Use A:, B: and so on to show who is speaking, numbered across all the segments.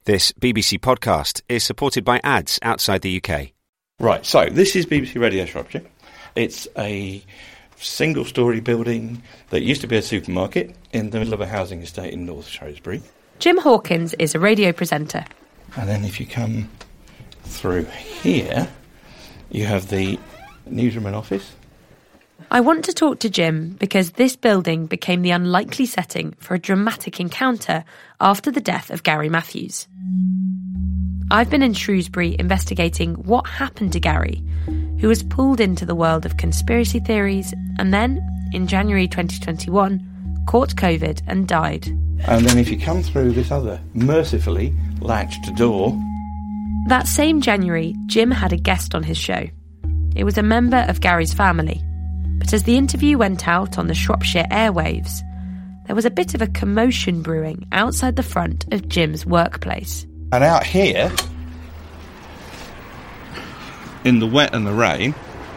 A: This BBC podcast is supported by ads outside the UK.
B: Right, so this is BBC Radio Shropshire. It's a single-storey building that used to be a supermarket in the middle of a housing estate in North Shrewsbury.
C: Jim Hawkins is a radio presenter.
B: And then if you come through here, you have the newsroom and office.
C: I want to talk to Jim because this building became the unlikely setting for a dramatic encounter after the death of Gary Matthews. I've been in Shrewsbury investigating what happened to Gary, who was pulled into the world of conspiracy theories and then, in January 2021, caught COVID and died.
B: And then if you come through this other, mercifully latched door...
C: That same January, Jim had a guest on his show. It was a member of Gary's family. But as the interview went out on the Shropshire airwaves, there was a bit of a commotion brewing outside the front of Jim's workplace.
B: And out here, in the wet and the rain,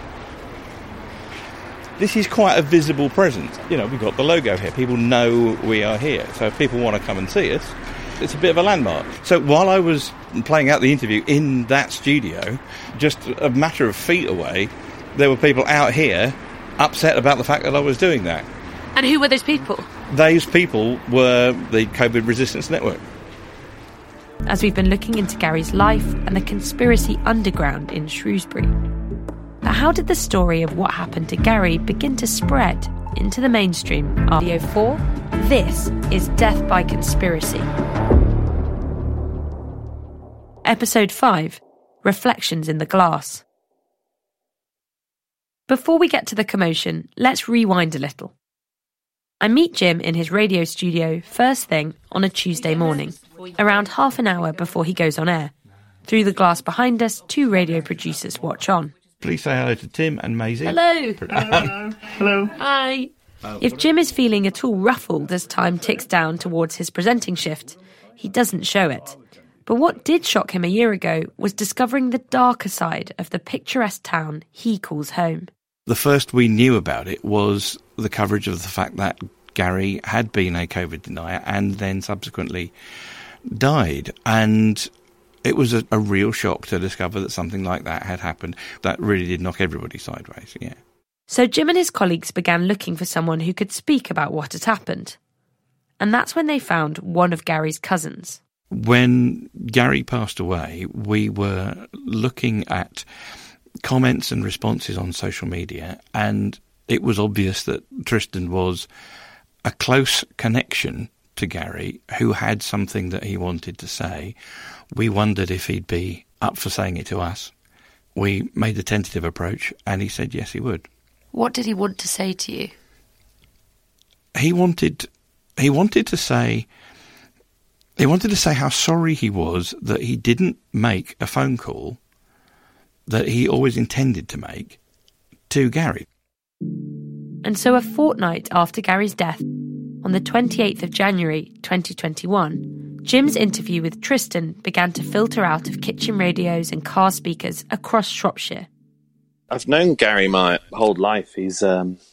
B: this is quite a visible presence. You know, we've got the logo here. People know we are here. So if people want to come and see us, it's a bit of a landmark. So while I was playing out the interview in that studio, just a matter of feet away, there were people out here upset about the fact that I was doing that.
C: And who were those people?
B: Those people were the COVID Resistance Network.
C: As we've been looking into Gary's life and the conspiracy underground in Shrewsbury. But how did the story of what happened to Gary begin to spread into the mainstream? Radio 4, this is Death by Conspiracy. Episode 5, Reflections in the Glass. Before we get to the commotion, let's rewind a little. I meet Jim in his radio studio first thing on a Tuesday morning, around half an hour before he goes on air. Through the glass behind us, two radio producers watch on.
B: Please say hello to Tim and Maisie.
C: Hello.
D: Hello. Hello.
C: Hi. If Jim is feeling at all ruffled as time ticks down towards his presenting shift, he doesn't show it. But what did shock him a year ago was discovering the darker side of the picturesque town he calls home.
B: The first we knew about it was the coverage of the fact that Gary had been a COVID denier and then subsequently died. And it was a real shock to discover that something like that had happened. That really did knock everybody sideways, yeah.
C: So Jim and his colleagues began looking for someone who could speak about what had happened. And that's when they found one of Gary's cousins.
B: When Gary passed away, we were looking at comments and responses on social media, and it was obvious that Tristan was a close connection to Gary, who had something that he wanted to say. We wondered if he'd be up for saying it to us. We made a tentative approach, and he said yes, he would.
C: What did he want to say to you?
B: He wanted to say how sorry he was that he didn't make a phone call that he always intended to make to Gary.
C: And so a fortnight after Gary's death, on the 28th of January 2021, Jim's interview with Tristan began to filter out of kitchen radios and car speakers across Shropshire.
D: I've known Gary my whole life. He's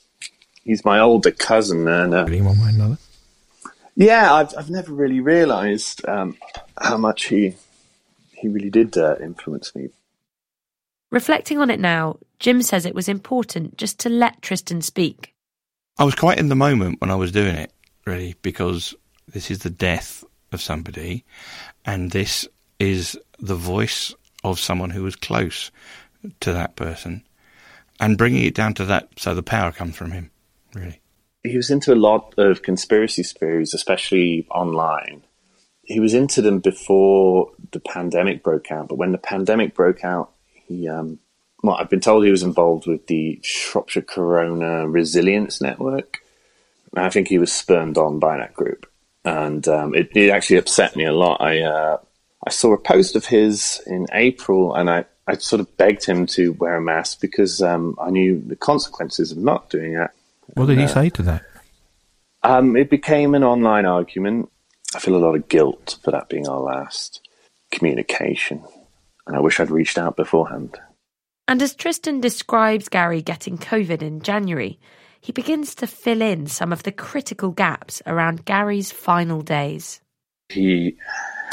D: my older cousin, and
B: One way or another.
D: yeah, I've never really realised how much he really did influence me.
C: Reflecting on it now, Jim says it was important just to let Tristan speak.
B: I was quite in the moment when I was doing it, really, because this is the death of somebody, and this is the voice of someone who was close to that person, and bringing it down to that, so the power comes from him, really.
D: He was into a lot of conspiracy theories, especially online. He was into them before the pandemic broke out, but when the pandemic broke out, I've been told he was involved with the Shropshire Corona Resilience Network. And I think he was spurned on by that group. And it actually upset me a lot. I saw a post of his in April, and I sort of begged him to wear a mask because I knew the consequences of not doing that.
B: What did he say to that?
D: It became an online argument. I feel a lot of guilt for that being our last communication. And I wish I'd reached out beforehand.
C: And as Tristan describes Gary getting COVID in January, he begins to fill in some of the critical gaps around Gary's final days.
D: He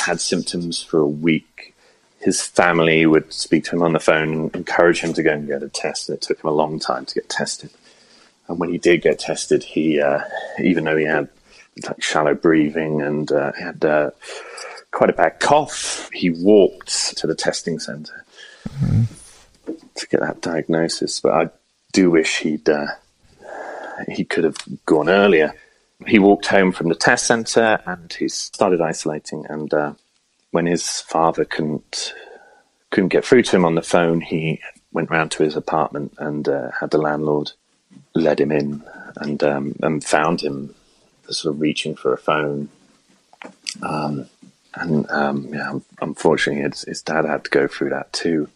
D: had symptoms for a week. His family would speak to him on the phone and encourage him to go and get a test. And it took him a long time to get tested. And when he did get tested, he, even though he had like shallow breathing and had quite a bad cough, he walked to the testing centre to get that diagnosis. But I do wish he could have gone earlier. He walked home from the test centre and he started isolating. And when his father couldn't get through to him on the phone, he went round to his apartment and had the landlord let him in and found him sort of reaching for a phone. Unfortunately, his dad had to go through that too.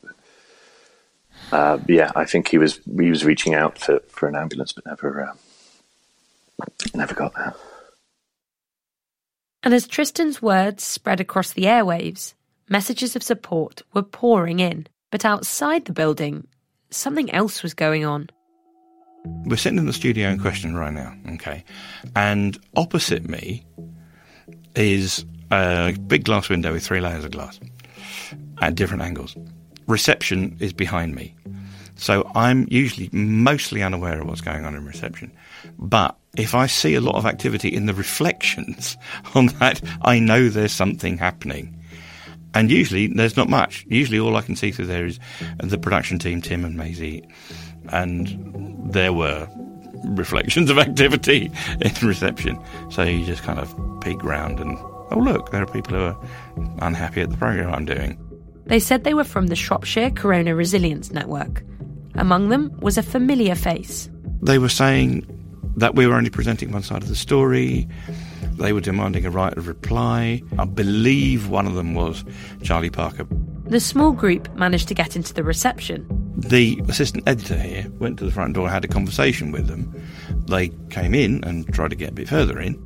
D: I think he was reaching out for an ambulance, but never got there.
C: And as Tristan's words spread across the airwaves, messages of support were pouring in. But outside the building, something else was going on.
B: We're sitting in the studio in question right now, okay? And opposite me is a big glass window with 3 layers of glass at different angles. Reception is behind me. So I'm usually mostly unaware of what's going on in reception. But if I see a lot of activity in the reflections on that, I know there's something happening. And usually there's not much. Usually all I can see through there is the production team, Tim and Maisie. And there were reflections of activity in reception. So you just kind of peek round and, oh, look, there are people who are unhappy at the programme I'm doing.
C: They said they were from the Shropshire Corona Resilience Network. Among them was a familiar face.
B: They were saying that we were only presenting one side of the story. They were demanding a right of reply. I believe one of them was Charlie Parker.
C: The small group managed to get into the reception.
B: The assistant editor here went to the front door and had a conversation with them. They came in and tried to get a bit further in.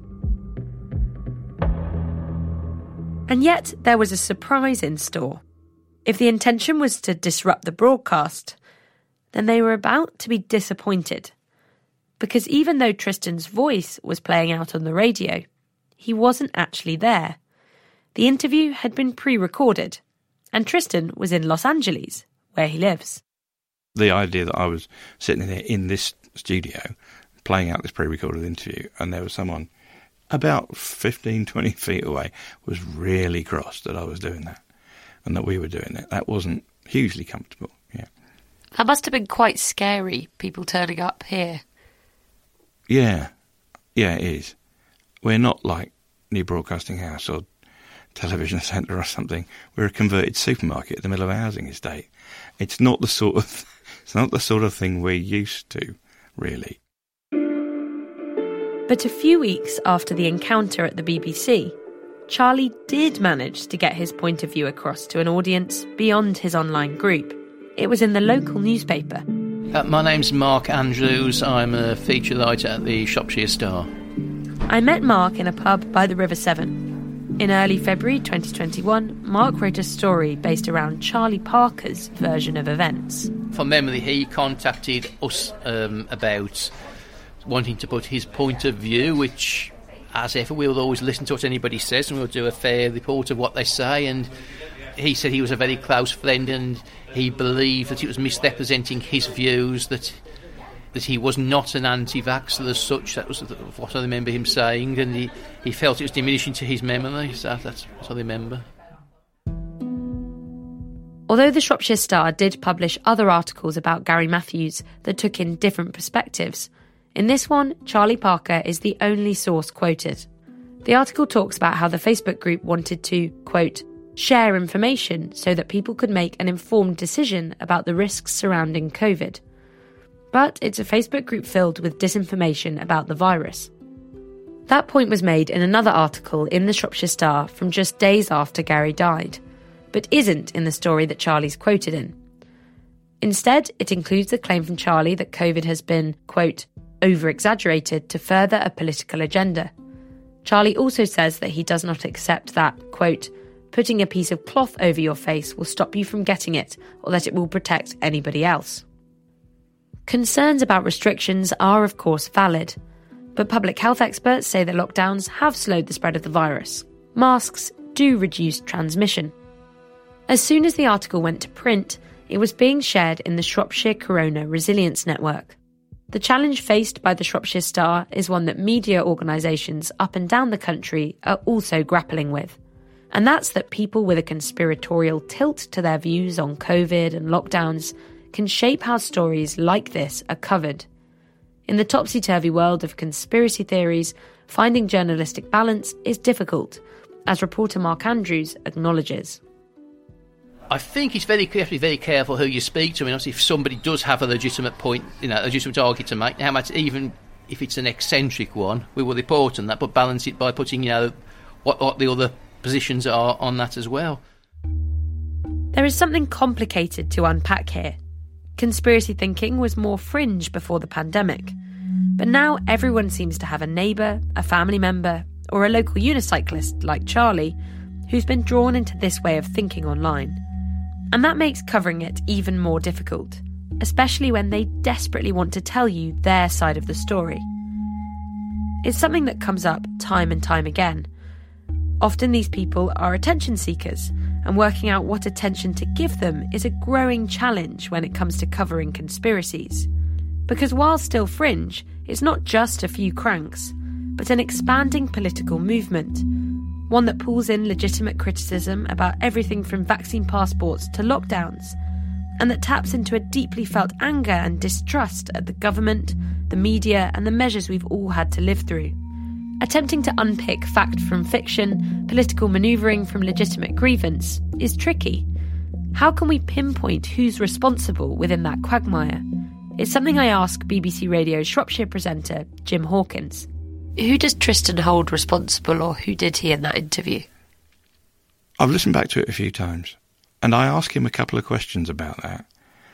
C: And yet there was a surprise in store. If the intention was to disrupt the broadcast, then they were about to be disappointed. Because even though Tristan's voice was playing out on the radio, he wasn't actually there. The interview had been pre-recorded, and Tristan was in Los Angeles, where he lives.
B: The idea that I was sitting there in this studio, playing out this pre-recorded interview, and there was someone about 15, 20 feet away, was really cross that I was doing that, and that we were doing it. That wasn't hugely comfortable, yeah.
E: That must have been quite scary, people turning up here.
B: Yeah, it is. We're not like New Broadcasting House or Television Centre or something. We're a converted supermarket in the middle of a housing estate. It's not the sort of thing we're used to, really.
C: But a few weeks after the encounter at the BBC, Charlie did manage to get his point of view across to an audience beyond his online group. It was in the local newspaper.
F: My name's Mark Andrews. I'm a feature writer at the Shropshire Star.
C: I met Mark in a pub by the River Severn. In early February 2021, Mark wrote a story based around Charlie Parker's version of events.
F: From memory, he contacted us about wanting to put his point of view, which, as ever, we'll always listen to what anybody says and we'll do a fair report of what they say. And he said he was a very close friend and he believed that it was misrepresenting his views, that he was not an anti-vaxxer as such. That was what I remember him saying, and he felt it was diminishing to his memory. So that's what I remember.
C: Although the Shropshire Star did publish other articles about Gary Matthews that took in different perspectives, in this one, Charlie Parker is the only source quoted. The article talks about how the Facebook group wanted to, quote, share information so that people could make an informed decision about the risks surrounding COVID. But it's a Facebook group filled with disinformation about the virus. That point was made in another article in the Shropshire Star from just days after Gary died, but isn't in the story that Charlie's quoted in. Instead, it includes the claim from Charlie that COVID has been, quote, over-exaggerated to further a political agenda. Charlie also says that he does not accept that, quote, putting a piece of cloth over your face will stop you from getting it or that it will protect anybody else. Concerns about restrictions are, of course, valid, but public health experts say that lockdowns have slowed the spread of the virus. Masks do reduce transmission. As soon as the article went to print, it was being shared in the Shropshire Corona Resilience Network. The challenge faced by the Shropshire Star is one that media organisations up and down the country are also grappling with. And that's that people with a conspiratorial tilt to their views on COVID and lockdowns can shape how stories like this are covered. In the topsy-turvy world of conspiracy theories, finding journalistic balance is difficult, as reporter Mark Andrews acknowledges.
F: I think you have to be very careful who you speak to. I mean, obviously, if somebody does have a legitimate point, a legitimate argument to make, how much, even if it's an eccentric one, we will report on that, but balance it by putting, what the other positions are on that as well.
C: There is something complicated to unpack here. Conspiracy thinking was more fringe before the pandemic, but now everyone seems to have a neighbour, a family member, or a local unicyclist like Charlie, who's been drawn into this way of thinking online. And that makes covering it even more difficult, especially when they desperately want to tell you their side of the story. It's something that comes up time and time again. Often these people are attention seekers, and working out what attention to give them is a growing challenge when it comes to covering conspiracies. Because while still fringe, it's not just a few cranks, but an expanding political movement, one that pulls in legitimate criticism about everything from vaccine passports to lockdowns, and that taps into a deeply felt anger and distrust at the government, the media, and the measures we've all had to live through. Attempting to unpick fact from fiction, political manoeuvring from legitimate grievance, is tricky. How can we pinpoint who's responsible within that quagmire? It's something I ask BBC Radio's Shropshire presenter Jim Hawkins.
E: Who does Tristan hold responsible, or who did he in that interview?
B: I've listened back to it a few times, and I ask him a couple of questions about that.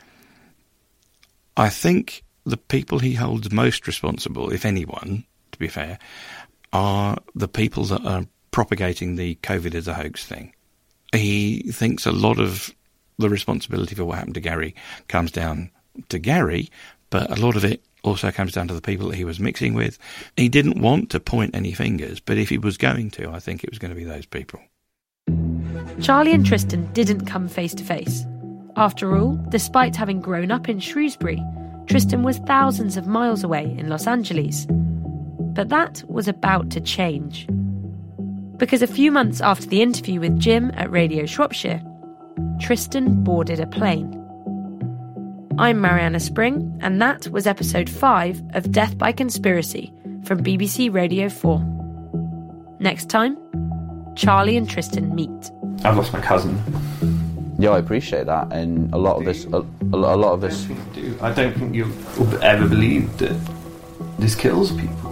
B: I think the people he holds most responsible, if anyone, to be fair, are the people that are propagating the COVID as a hoax thing. He thinks a lot of the responsibility for what happened to Gary comes down to Gary, but a lot of it also comes down to the people that he was mixing with. He didn't want to point any fingers, but if he was going to, I think it was going to be those people.
C: Charlie and Tristan didn't come face to face. After all, despite having grown up in Shrewsbury, Tristan was thousands of miles away in Los Angeles. But that was about to change. Because a few months after the interview with Jim at Radio Shropshire, Tristan boarded a plane. I'm Mariana Spring, and that was episode 5 of Death by Conspiracy from BBC Radio 4. Next time, Charlie and Tristan meet.
G: I've lost my cousin.
H: Yeah, I appreciate that, and a lot of this.
G: I don't think you'll ever believe that this kills people.